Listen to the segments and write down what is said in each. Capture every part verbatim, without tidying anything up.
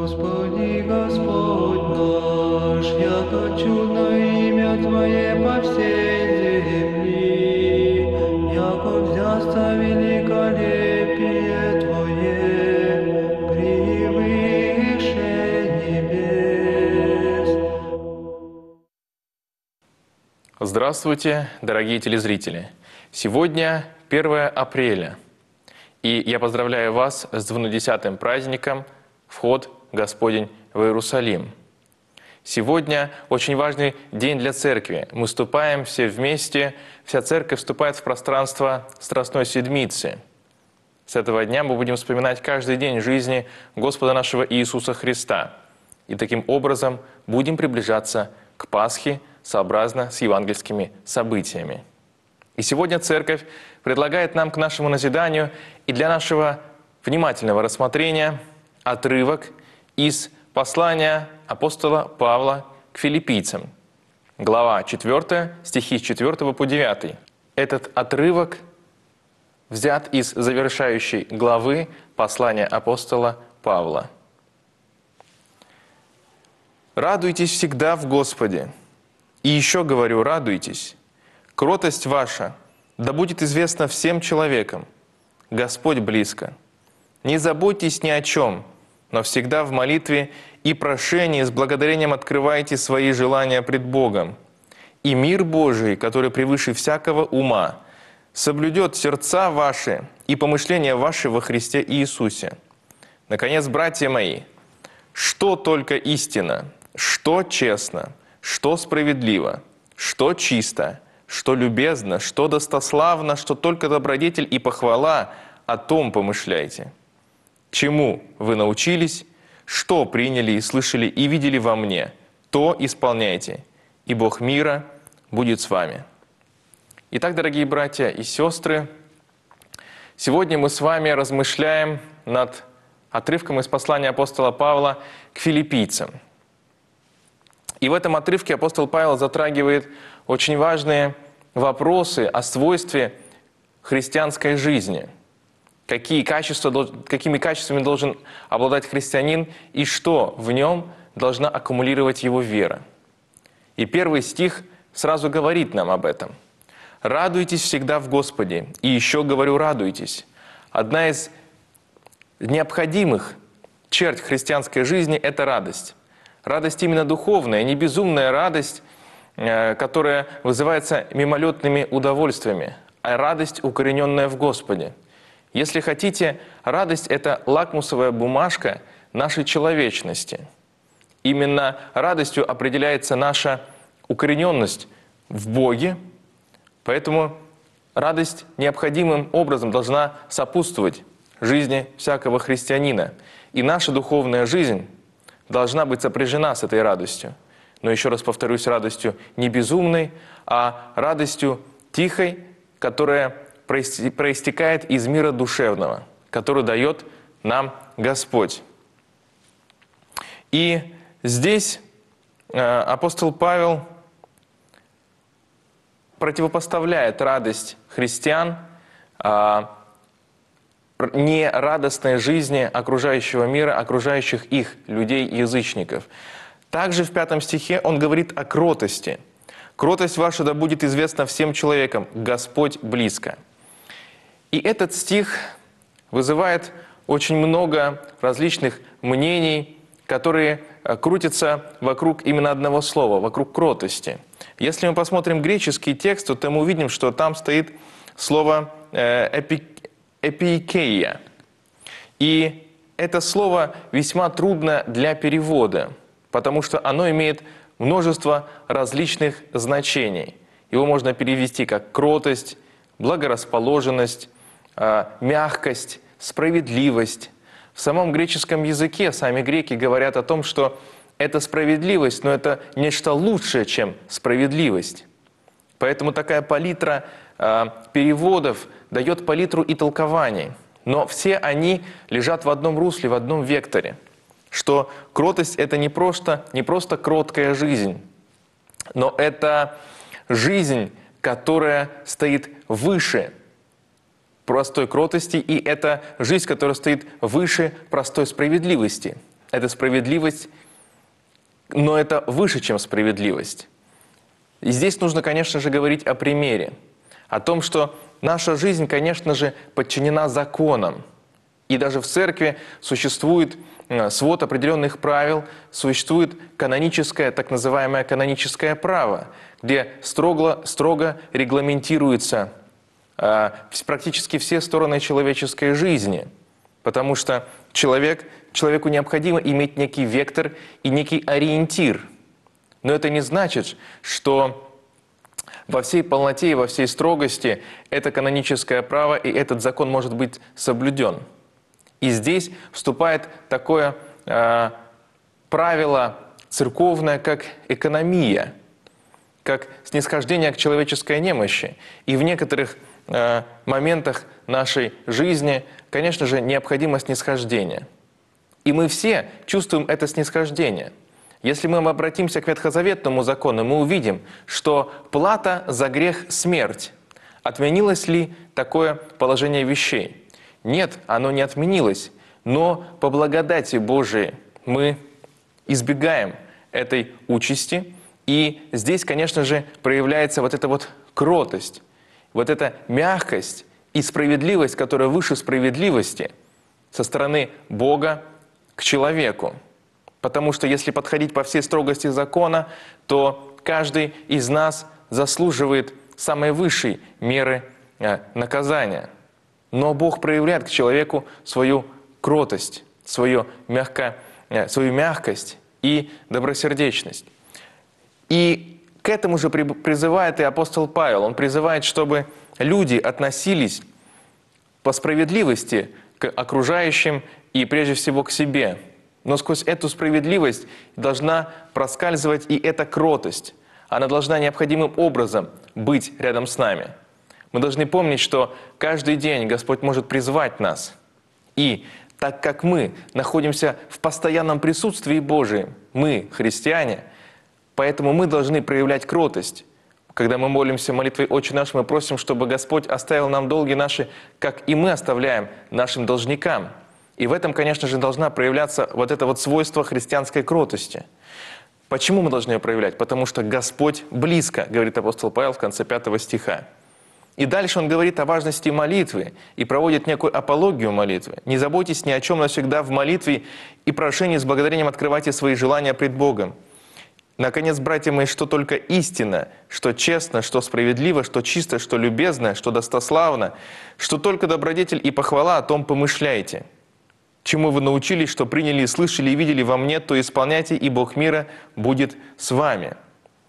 Господи, Господь наш, яко чудно имя Твое по всей земли, яко взясться великолепие Твое превыше небес. Здравствуйте, дорогие телезрители! Сегодня первое апреля, и я поздравляю вас с двунадесятым праздником «Вход Господень в Иерусалим». Сегодня очень важный день для церкви. Мы вступаем все вместе, вся церковь вступает в пространство Страстной Седмицы. С этого дня мы будем вспоминать каждый день жизни Господа нашего Иисуса Христа. И таким образом будем приближаться к Пасхе сообразно с евангельскими событиями. И сегодня Церковь предлагает нам к нашему назиданию и для нашего внимательного рассмотрения отрывок из послания апостола Павла к филиппийцам, глава четвёртая, стихи с четвёртого по девятый. Этот отрывок взят из завершающей главы послания апостола Павла. «Радуйтесь всегда в Господе, и еще говорю, радуйтесь. Кротость ваша да будет известна всем человекам. Господь близко. Не заботьтесь ни о чем, но всегда в молитве и прошении с благодарением открывайте свои желания пред Богом. И мир Божий, который превыше всякого ума, соблюдет сердца ваши и помышления ваши во Христе Иисусе. Наконец, братья мои, что только истина, что честно, что справедливо, что чисто, что любезно, что достославно, что только добродетель и похвала, о том помышляйте. Чему вы научились, что приняли и слышали и видели во мне, то исполняйте, и Бог мира будет с вами». Итак, дорогие братья и сестры, сегодня мы с вами размышляем над отрывком из послания апостола Павла к филиппийцам. И в этом отрывке апостол Павел затрагивает очень важные вопросы о свойстве христианской жизни. Какие качества, какими качествами должен обладать христианин и что в нем должна аккумулировать его вера. И первый стих сразу говорит нам об этом. «Радуйтесь всегда в Господе, и еще говорю, радуйтесь». Одна из необходимых черт христианской жизни – это радость. Радость именно духовная, не безумная радость, которая вызывается мимолетными удовольствиями, а радость, укорененная в Господе. Если хотите, радость – это лакмусовая бумажка нашей человечности. Именно радостью определяется наша укорененность в Боге, поэтому радость необходимым образом должна сопутствовать жизни всякого христианина. И наша духовная жизнь должна быть сопряжена с этой радостью. Но еще раз повторюсь, радостью не безумной, а радостью тихой, которая проистекает из мира душевного, который дает нам Господь. И здесь апостол Павел противопоставляет радость христиан нерадостной жизни окружающего мира, окружающих их людей, язычников. Также в пятом стихе он говорит о кротости. «Кротость ваша да будет известна всем человекам, Господь близко». И этот стих вызывает очень много различных мнений, которые крутятся вокруг именно одного слова, вокруг кротости. Если мы посмотрим греческий текст, то мы увидим, что там стоит слово «эпи, «эпикеия». И это слово весьма трудно для перевода, потому что оно имеет множество различных значений. Его можно перевести как кротость, благорасположенность, мягкость, справедливость. В самом греческом языке сами греки говорят о том, что это справедливость, но это нечто лучшее, чем справедливость. Поэтому такая палитра переводов дает палитру и толкований. Но все они лежат в одном русле, в одном векторе. Что кротость – это не просто, не просто кроткая жизнь, но это жизнь, которая стоит выше простой кротости, и это жизнь, которая стоит выше простой справедливости. Это справедливость, но это выше, чем справедливость. И здесь нужно, конечно же, говорить о примере. О том, что наша жизнь, конечно же, подчинена законам. И даже в церкви существует свод определенных правил, существует каноническое, так называемое каноническое право, где строго, строго регламентируются э, практически все стороны человеческой жизни. Потому что человек, человеку необходимо иметь некий вектор и некий ориентир. Но это не значит, что во всей полноте и во всей строгости это каноническое право и этот закон может быть соблюден. И здесь вступает такое э, правило церковное, как экономия, как снисхождение к человеческой немощи. И в некоторых э, моментах нашей жизни, конечно же, необходимо снисхождение. И мы все чувствуем это снисхождение. Если мы обратимся к ветхозаветному закону, мы увидим, что плата за грех – смерть. Отменилось ли такое положение вещей? Нет, оно не отменилось, но по благодати Божией мы избегаем этой участи. И здесь, конечно же, проявляется вот эта вот кротость, вот эта мягкость и справедливость, которая выше справедливости со стороны Бога к человеку. Потому что если подходить по всей строгости закона, то каждый из нас заслуживает самой высшей меры наказания. Но Бог проявляет к человеку свою кротость, свою, мягко, свою мягкость и добросердечность. И к этому же призывает и апостол Павел. Он призывает, чтобы люди относились по справедливости к окружающим и прежде всего к себе. Но сквозь эту справедливость должна проскальзывать и эта кротость. Она должна необходимым образом быть рядом с нами. Мы должны помнить, что каждый день Господь может призвать нас. И так как мы находимся в постоянном присутствии Божием, мы, христиане, поэтому мы должны проявлять кротость. Когда мы молимся молитвой «Отче наш», мы просим, чтобы Господь оставил нам долги наши, как и мы оставляем нашим должникам. И в этом, конечно же, должна проявляться вот это вот свойство христианской кротости. Почему мы должны ее проявлять? Потому что Господь близко, говорит апостол Павел в конце пятого стиха. И дальше он говорит о важности молитвы и проводит некую апологию молитвы. «Не заботьтесь ни о чем, но всегда в молитве и прошении с благодарением открывайте свои желания пред Богом. Наконец, братья мои, что только истинно, что честно, что справедливо, что чисто, что любезно, что достославно, что только добродетель и похвала, о том помышляйте. Чему вы научились, что приняли, слышали и видели во мне, то исполняйте, и Бог мира будет с вами».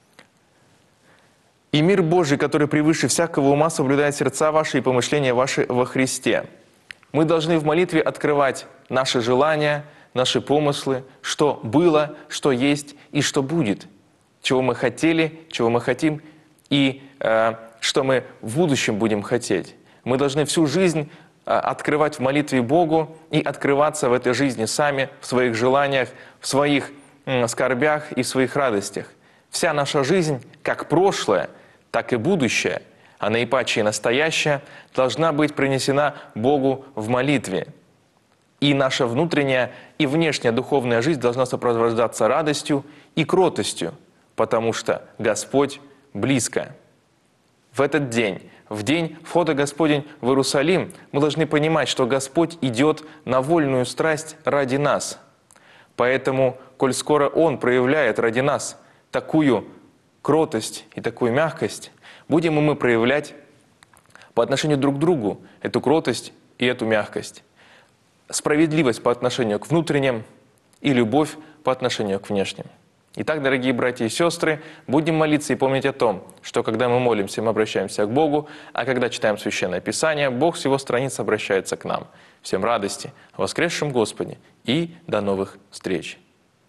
И мир Божий, который превыше всякого ума, соблюдает сердца ваши и помышления ваши во Христе. Мы должны в молитве открывать наши желания, наши помыслы, что было, что есть и что будет, чего мы хотели, чего мы хотим и э, что мы в будущем будем хотеть. Мы должны всю жизнь э, открывать в молитве Богу и открываться в этой жизни сами, в своих желаниях, в своих э, скорбях и в своих радостях. Вся наша жизнь, как прошлое, так и будущее, а наипаче и настоящее, должна быть принесена Богу в молитве. И наша внутренняя и внешняя духовная жизнь должна сопровождаться радостью и кротостью, потому что Господь близко. В этот день, в день входа Господень в Иерусалим, мы должны понимать, что Господь идет на вольную страсть ради нас. Поэтому, коль скоро Он проявляет ради нас такую кротость и такую мягкость, будем и мы проявлять по отношению друг к другу эту кротость и эту мягкость. Справедливость по отношению к внутренним и любовь по отношению к внешним. Итак, дорогие братья и сестры, будем молиться и помнить о том, что когда мы молимся, мы обращаемся к Богу, а когда читаем Священное Писание, Бог с Его страниц обращается к нам. Всем радости, о воскресшем Господе и до новых встреч!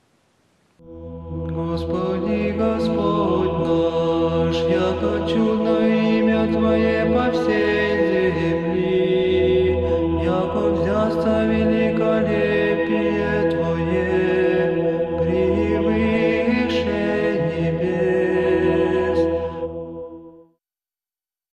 Господи, Господь наш, яко чудно имя Твое по всей